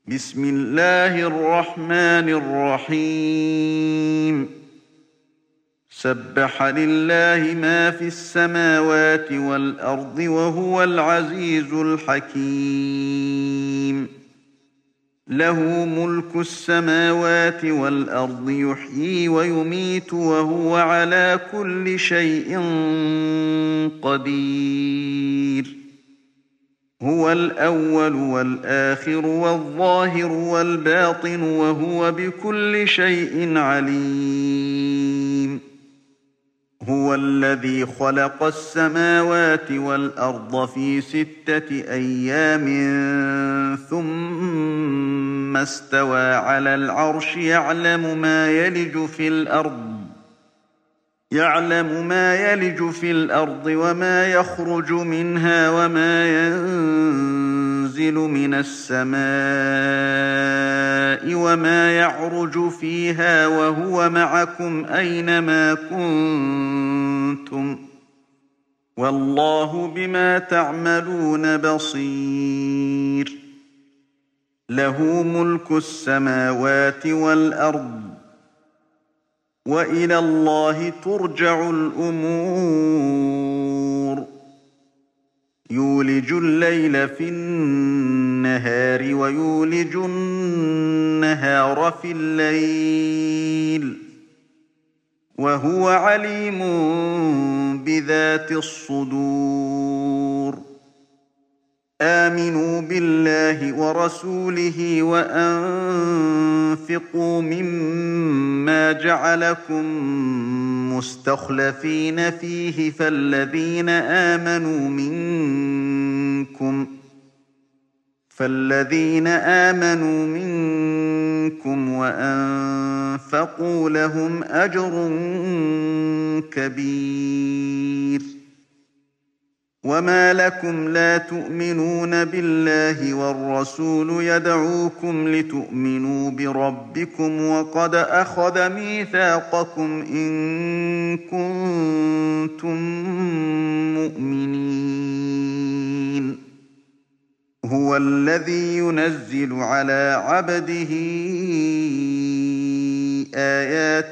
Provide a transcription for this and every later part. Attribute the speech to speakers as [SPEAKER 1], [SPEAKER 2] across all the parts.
[SPEAKER 1] بسم الله الرحمن الرحيم. سبح لله ما في السماوات والأرض وهو العزيز الحكيم. له ملك السماوات والأرض يحيي ويميت وهو على كل شيء قدير. هو الأول والآخر والظاهر والباطن وهو بكل شيء عليم. هو الذي خلق السماوات والأرض في 6 أيام ثم استوى على العرش يعلم ما يلج في الأرض وما يخرج منها وما ينزل من السماء وما يعرج فيها وهو معكم أينما كنتم والله بما تعملون بصير. له ملك السماوات والأرض وإلى الله ترجع الأمور. يولج الليل في النهار ويولج النهار في الليل وهو عليم بذات الصدور. آمنوا بالله ورسوله وأنفقوا مما جعلكم مستخلفين فيه فالذين آمنوا منكم وأنفقوا لهم أجر كبير. وما لكم لا تؤمنون بالله والرسول يدعوكم لتؤمنوا بربكم وقد أخذ ميثاقكم إن كنتم مؤمنين. هو الذي ينزل على عبده آيات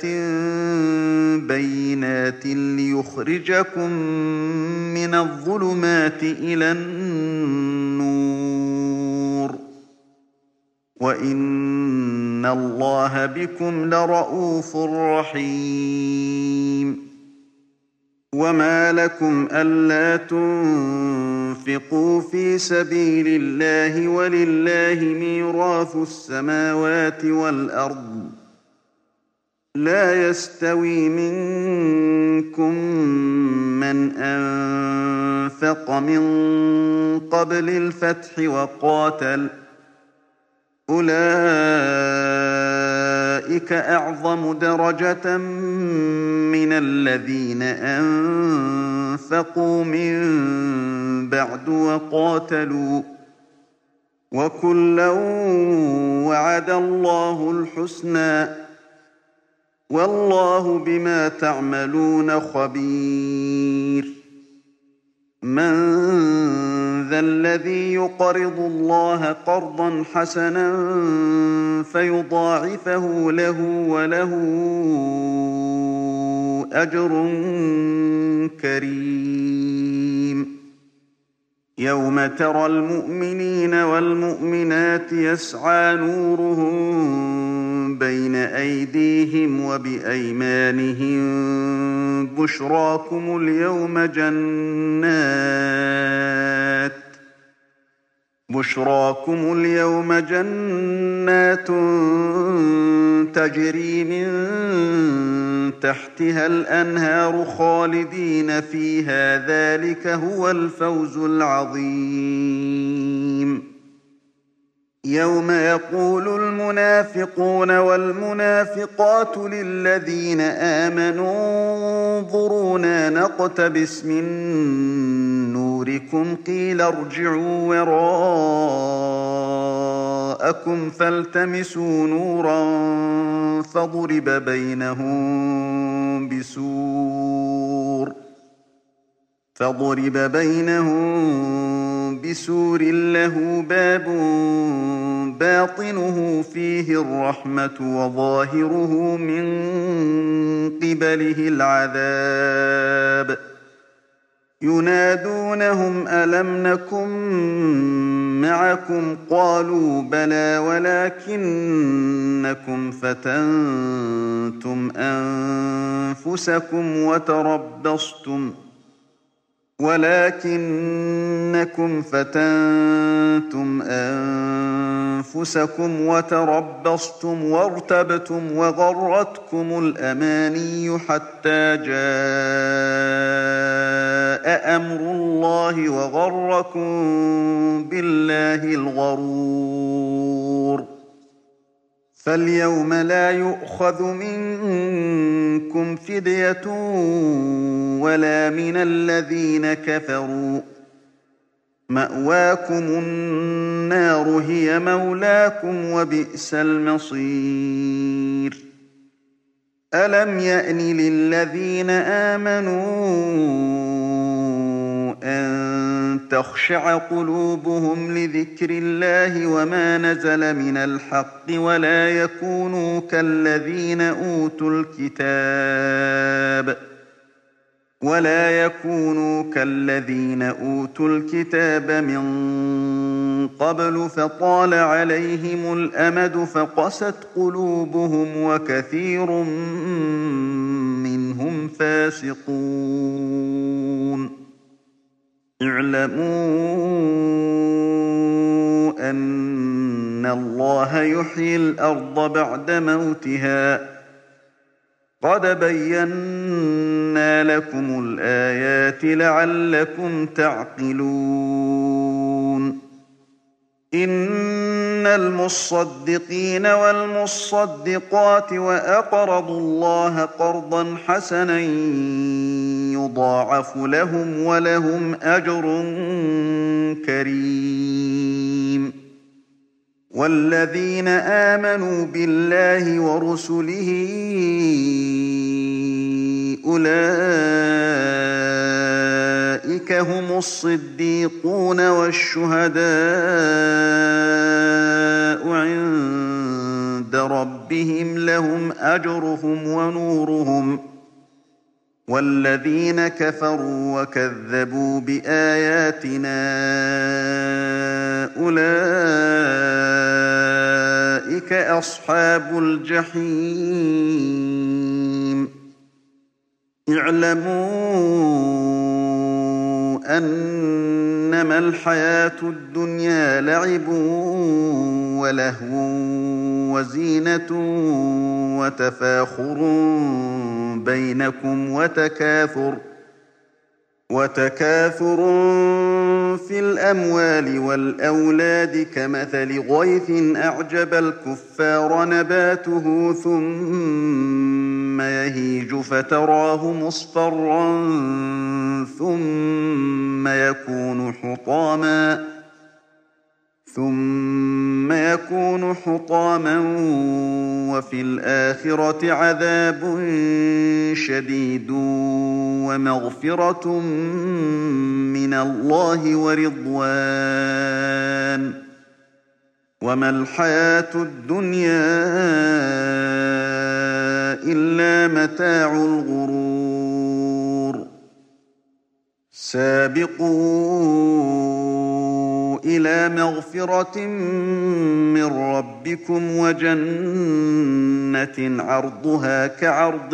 [SPEAKER 1] بينات ليخرجكم من الظلمات إلى النور وإن الله بكم لرءوف رحيم. وما لكم ألا تنفقوا في سبيل الله ولله ميراث السماوات والأرض. لا يستوي منكم من أنفق من قبل الفتح وقاتل أولئك أعظم درجة من الذين أنفقوا من بعد وقاتلوا وكلا وعد الله الحسنى والله بما تعملون خبير. من ذا الذي يقرض الله قرضا حسنا فيضاعفه له وله أجر كريم. يوم ترى المؤمنين والمؤمنات يسعى نورهم بين أيديهم وبأيمانهم بشراكم اليوم جنات تجري من تحتها الأنهار خالدين فيها ذلك هو الفوز العظيم. يوم يقول المنافقون والمنافقات للذين آمنوا انظرونا نقتبس من نوركم قيل ارجعوا وراءكم فالتمسوا نورا فضرب بينهم بسور له باب باطنه فيه الرحمة وظاهره من قبله العذاب ينادونهم ألم نكن معكم قالوا بلى ولكنكم فتنتم أنفسكم وتربصتم وارتبتم وغرتكم الأماني حتى جاء أمر الله وغركم بالله الغرور فاليوم لا يؤخذ منكم فدية ولا من الذين كفروا مأواكم النار هي مولاكم وبئس المصير ألم يأن للذين آمنوا أن تخشع قلوبهم لذكر الله وما نزل من الحق ولا يكونوا كالذين أوتوا الكتاب من قبل فطال عليهم الأمد فقست قلوبهم وكثير منهم فاسقون اعلموا أن الله يحيي الأرض بعد موتها قد بينا لكم الآيات لعلكم تعقلون إن المصدقين والمصدقات وأقرضوا الله قرضا حسنا يضاعف لهم ولهم أجر كريم والذين آمنوا بالله ورسله أولئك هم الصديقون والشهداء عند ربهم لهم أجرهم ونورهم والذين كفروا وكذبوا بآياتنا أولئك أصحاب الجحيم اعلموا أنما الحياة الدنيا لعب ولهو وزينة وتفاخر بينكم وتكاثر في الأموال والأولاد كمثل غيث أعجب الكفار نباته ثم يهيج فتراه مصفرا ثم يكون حطاما وفي الآخرة عذاب شديد ومغفرة من الله ورضوان وما الحياة الدنيا إلا متاع الغرور سابقوا إلى مغفرة من ربكم وجنة عرضها كعرض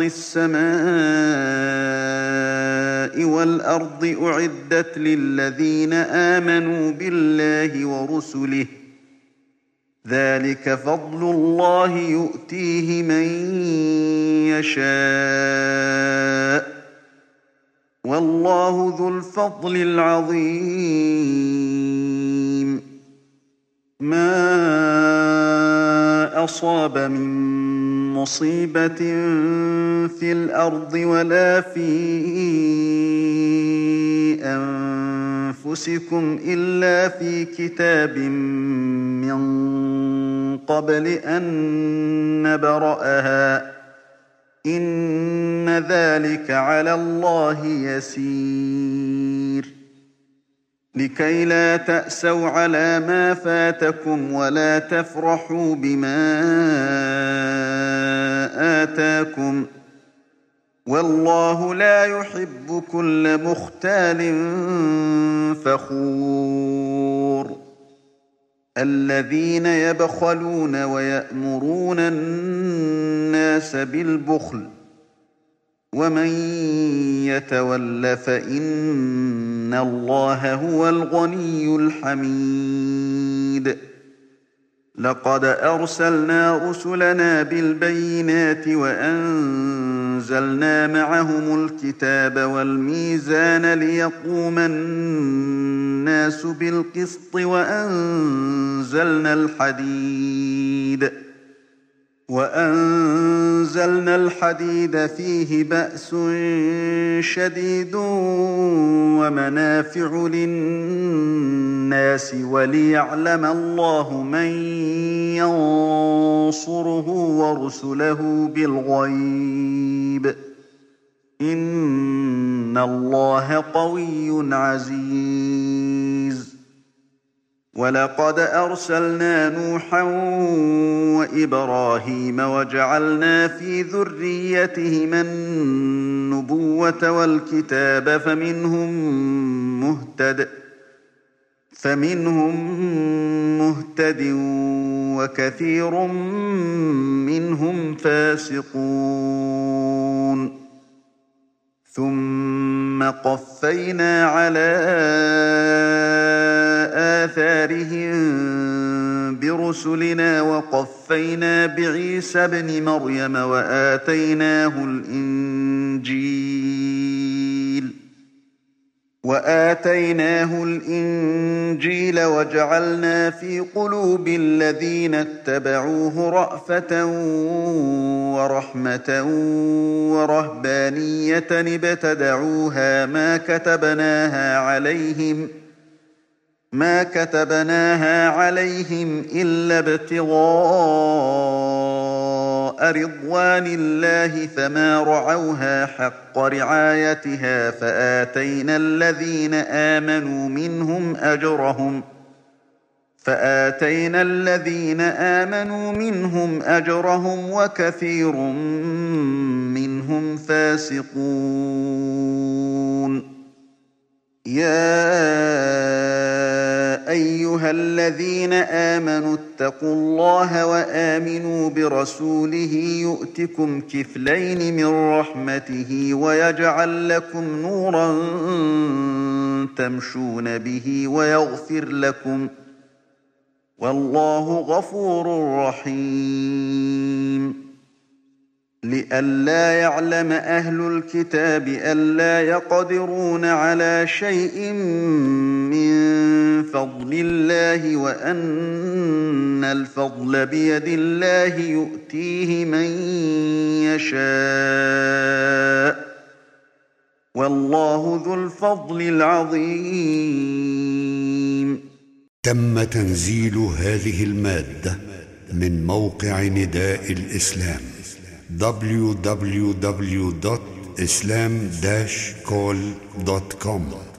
[SPEAKER 1] السماء والأرض أعدت للذين آمنوا بالله ورسله ذلك فضل الله يؤتيه من يشاء والله ذو الفضل العظيم ما أصاب من مصيبة في الأرض ولا في أنفسكم إلا في كتاب من قبل أن نبرأها إن ذلك على الله يسير لكي لا تأسوا على ما فاتكم ولا تفرحوا بما آتاكم والله لا يحب كل مختال فخور الذين يبخلون ويأمرون الناس بالبخل ومن يتول فإن الله هو الغني الحميد لقد أرسلنا رسلنا بالبينات وأنزلنا معهم الكتاب والميزان ليقوم الناس بالقسط وأنزلنا الحديد فيه بأس شديد ومنافع للناس وليعلم الله من ينصره ورسله بالغيب إن الله قوي عزيز ولقد أرسلنا نوحا وإبراهيم وجعلنا في ذريتهما النبوة والكتاب فمنهم مهتد وكثير منهم فاسقون ثم قفينا على آثارهم برسلنا وقفينا بعيسى ابن مريم وآتيناه الإنجيل وجعلنا في قلوب الذين اتبعوه رأفة ورحمة ورهبانية ابتدعوها ما كتبناها عليهم إلا ابتغاء رضوان الله فما رعوها حق رعايتها فآتينا الذين آمنوا منهم أجرهم وكثير منهم فاسقون يا أيها الذين آمنوا اتقوا الله وآمنوا برسوله يؤتكم كفلين من رحمته ويجعل لكم نورا تمشون به ويغفر لكم والله غفور رحيم لئلا يعلم أهل الكتاب ألا يقدرون على شيء من فضل الله وأن الفضل بيد الله يؤتيه من يشاء والله ذو الفضل العظيم.
[SPEAKER 2] تم تنزيل هذه المادة من موقع نداء الإسلام www.islam-call.com